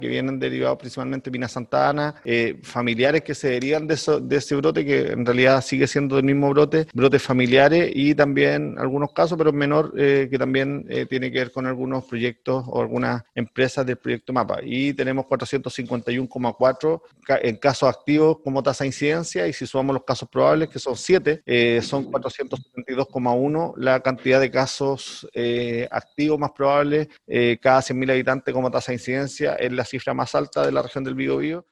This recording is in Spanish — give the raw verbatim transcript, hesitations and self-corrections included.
que vienen derivados principalmente de Mina Santa Ana, eh, familiares que se derivan de, eso, de ese brote, que en realidad sigue siendo el mismo brote, brotes familiares, y también algunos casos, pero menor, eh, que también eh, tiene que ver con algunos proyectos o algunas empresas del proyecto MAPA. Y tenemos cuatrocientos cincuenta y uno coma cuatro en casos activos como tasa de incidencia, y si sumamos los casos probables, que son siete, eh, son cuatrocientos setenta y dos coma uno la cantidad de casos eh, activos más probables eh, cada cien mil habitantes como tasa de incidencia. Es la cifra más alta de la región del Biobío.